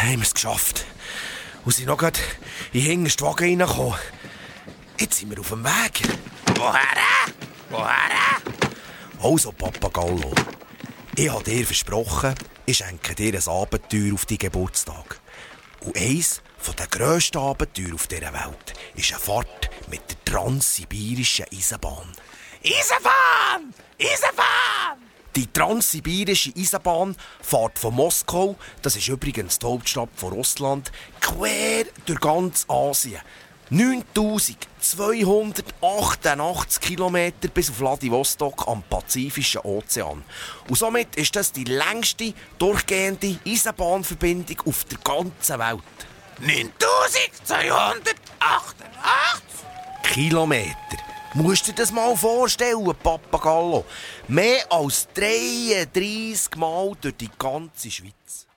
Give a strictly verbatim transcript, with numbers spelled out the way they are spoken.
haben wir es geschafft. Und sind noch gerade in den hintersten Wagen reingekommen. Jetzt sind wir auf dem Weg. Woher? Woher? Also, Papagallo, ich habe dir versprochen, ich schenke dir ein Abenteuer auf deinen Geburtstag. Und eins der grössten Abenteuer auf dieser Welt ist eine Fahrt mit der transsibirischen Eisenbahn. Eisenbahn! Eisenbahn! Die transsibirische Eisenbahn fährt von Moskau, das ist übrigens die Hauptstadt von Russland, quer durch ganz Asien. neuntausendzweihundertachtundachtzig Kilometer bis auf Vladivostok am Pazifischen Ozean. Und somit ist das die längste durchgehende Eisenbahnverbindung auf der ganzen Welt. neuntausendzweihundertachtundachtzig Kilometer. Musst du dir das mal vorstellen, Papagallo? Mehr als dreiunddreissig Mal durch die ganze Schweiz.